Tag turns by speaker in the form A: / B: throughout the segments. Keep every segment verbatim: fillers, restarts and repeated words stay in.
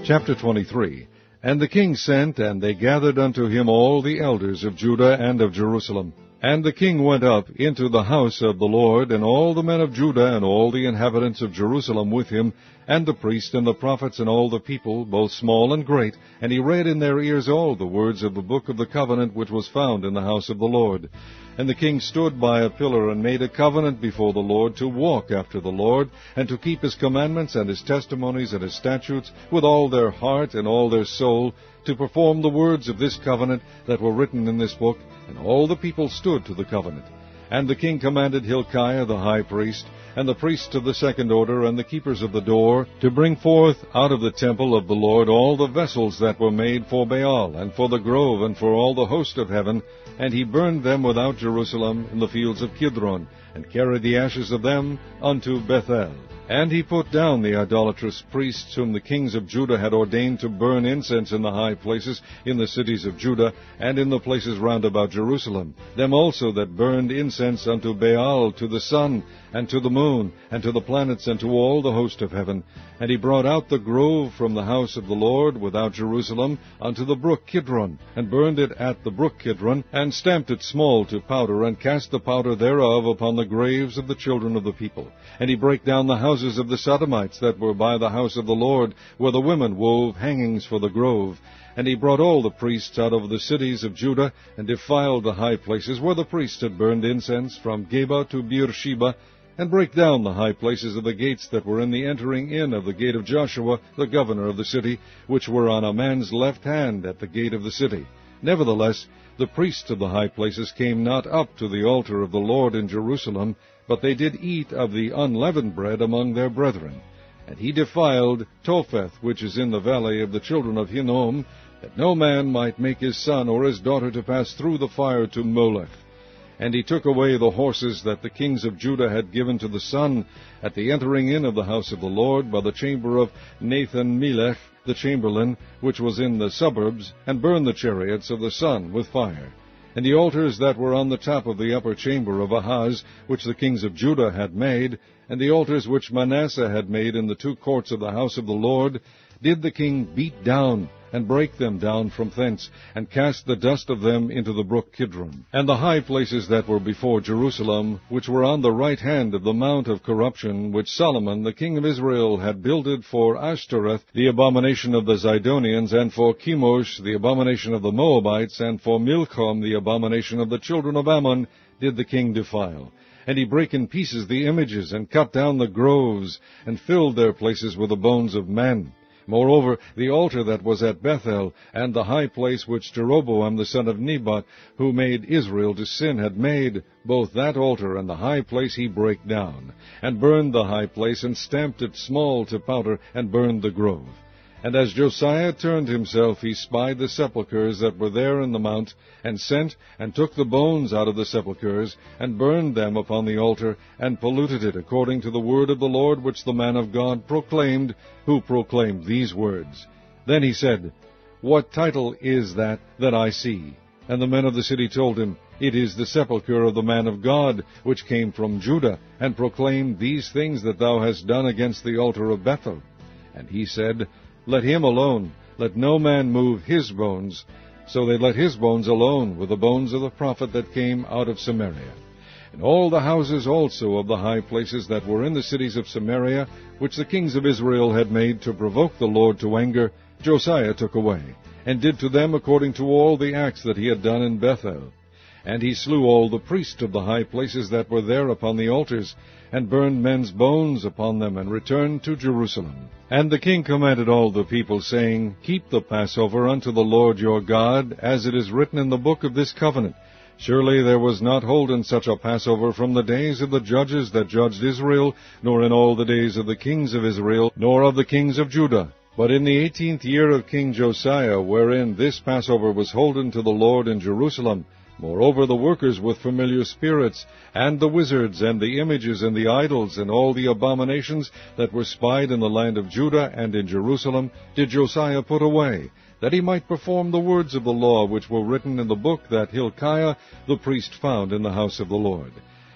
A: Chapter twenty-three. And the king sent, and they gathered unto him all the elders of Judah and of Jerusalem. And the king went up into the house of the Lord, and all the men of Judah and all the inhabitants of Jerusalem with him, and the priests and the prophets and all the people, both small and great, and he read in their ears all the words of the book of the covenant which was found in the house of the Lord. And the king stood by a pillar and made a covenant before the Lord to walk after the Lord, and to keep his commandments and his testimonies and his statutes with all their heart and all their soul, to perform the words of this covenant that were written in this book. And all the people stood to the covenant. And the king commanded Hilkiah the high priest, and the priests of the second order, and the keepers of the door, to bring forth out of the temple of the Lord all the vessels that were made for Baal, and for the grove, and for all the host of heaven. And he burned them without Jerusalem in the fields of Kidron, and carried the ashes of them unto Bethel. And he put down the idolatrous priests whom the kings of Judah had ordained to burn incense in the high places in the cities of Judah, and in the places round about Jerusalem, them also that burned incense unto Baal, to the sun, and to the moon, and to the planets, and to all the host of heaven. And he brought out the grove from the house of the Lord without Jerusalem unto the brook Kidron, and burned it at the brook Kidron, and stamped it small to powder, and cast the powder thereof upon the graves of the children of the people. And he brake down the houses of the Sodomites that were by the house of the Lord, where the women wove hangings for the grove. And he brought all the priests out of the cities of Judah, and defiled the high places where the priests had burned incense, from Geba to Beersheba, and brake down the high places of the gates that were in the entering in of the gate of Joshua, the governor of the city, which were on a man's left hand at the gate of the city. Nevertheless, the priests of the high places came not up to the altar of the Lord in Jerusalem, but they did eat of the unleavened bread among their brethren. And he defiled Topheth, which is in the valley of the children of Hinnom, that no man might make his son or his daughter to pass through the fire to Molech. And he took away the horses that the kings of Judah had given to the sun at the entering in of the house of the Lord by the chamber of Nathan-Melech the chamberlain, which was in the suburbs, and burned the chariots of the sun with fire. And the altars that were on the top of the upper chamber of Ahaz, which the kings of Judah had made, and the altars which Manasseh had made in the two courts of the house of the Lord, did the king beat down, and break them down from thence, and cast the dust of them into the brook Kidron. And the high places that were before Jerusalem, which were on the right hand of the mount of corruption, which Solomon the king of Israel had builded for Ashtoreth, the abomination of the Zidonians, and for Chemosh, the abomination of the Moabites, and for Milcom, the abomination of the children of Ammon, did the king defile. And he brake in pieces the images, and cut down the groves, and filled their places with the bones of men. Moreover, the altar that was at Bethel, and the high place which Jeroboam the son of Nebat, who made Israel to sin, had made, both that altar and the high place he brake down, and burned the high place, and stamped it small to powder, and burned the grove. And as Josiah turned himself, he spied the sepulchres that were there in the mount, and sent, and took the bones out of the sepulchres, and burned them upon the altar, and polluted it, according to the word of the Lord which the man of God proclaimed, who proclaimed these words. Then he said, What title is that that I see? And the men of the city told him, It is the sepulchre of the man of God, which came from Judah, and proclaimed these things that thou hast done against the altar of Bethel. And he said, Let him alone, let no man move his bones. So they let his bones alone, with the bones of the prophet that came out of Samaria. And all the houses also of the high places that were in the cities of Samaria, which the kings of Israel had made to provoke the Lord to anger, Josiah took away, and did to them according to all the acts that he had done in Bethel. And he slew all the priests of the high places that were there upon the altars, and burned men's bones upon them, and returned to Jerusalem. And the king commanded all the people, saying, Keep the Passover unto the Lord your God, as it is written in the book of this covenant. Surely there was not holden such a Passover from the days of the judges that judged Israel, nor in all the days of the kings of Israel, nor of the kings of Judah. But in the eighteenth year of King Josiah, wherein this Passover was holden to the Lord in Jerusalem, moreover the workers with familiar spirits, and the wizards, and the images, and the idols, and all the abominations that were spied in the land of Judah and in Jerusalem, did Josiah put away, that he might perform the words of the law which were written in the book that Hilkiah the priest found in the house of the Lord.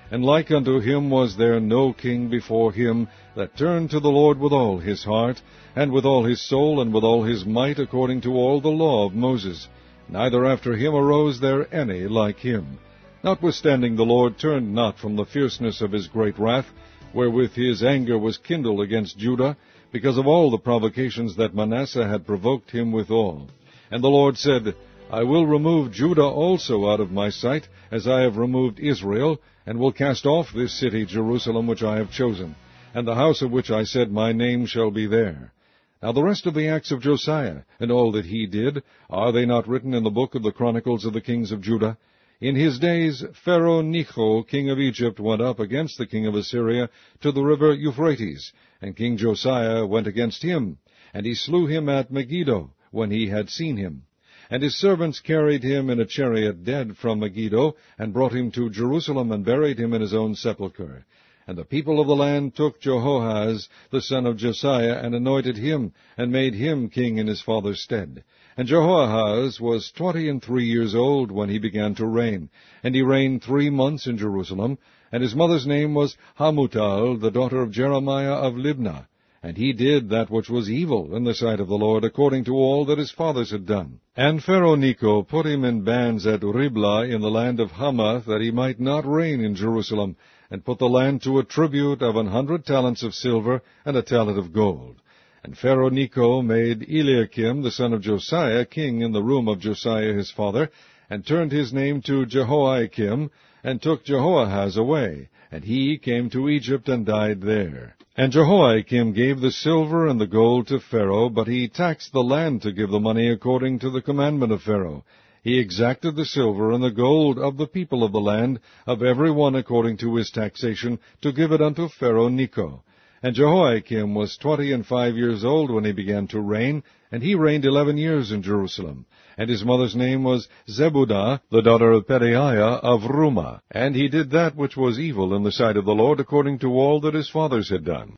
A: And like unto him was there no king before him, that turned to the Lord with all his heart, and with all his soul, and with all his might, according to all the law of Moses. Neither after him arose there any like him. Notwithstanding the Lord turned not from the fierceness of his great wrath, wherewith his anger was kindled against Judah, because of all the provocations that Manasseh had provoked him withal. And the Lord said, I will remove Judah also out of my sight, as I have removed Israel, and will cast off this city Jerusalem which I have chosen, and the house of which I said, My name shall be there. Now the rest of the acts of Josiah, and all that he did, are they not written in the book of the Chronicles of the kings of Judah? In his days Pharaoh Necho, king of Egypt, went up against the king of Assyria to the river Euphrates, and King Josiah went against him, and he slew him at Megiddo, when he had seen him. And his servants carried him in a chariot dead from Megiddo, and brought him to Jerusalem, and buried him in his own sepulchre. And the people of the land took Jehoahaz, the son of Josiah, and anointed him, and made him king in his father's stead. And Jehoahaz was twenty and three years old when he began to reign, and he reigned three months in Jerusalem. And his mother's name was Hamutal, the daughter of Jeremiah of Libnah. And he did that which was evil in the sight of the Lord, according to all that his fathers had done. And Pharaoh Necho put him in bands at Riblah in the land of Hamath, that he might not reign in Jerusalem, and put the land to a tribute of an hundred talents of silver, and a talent of gold. And Pharaoh Necho made Eliakim, the son of Josiah, king in the room of Josiah his father, and turned his name to Jehoiakim, and took Jehoahaz away. And he came to Egypt, and died there. And Jehoiakim gave the silver and the gold to Pharaoh, but he taxed the land to give the money according to the commandment of Pharaoh. He exacted the silver and the gold of the people of the land, of every one according to his taxation, to give it unto Pharaoh Necho. And Jehoiakim was twenty and five years old when he began to reign, and he reigned eleven years in Jerusalem. And his mother's name was Zebudah, the daughter of Pedaiah of Rumah. And he did that which was evil in the sight of the Lord, according to all that his fathers had done.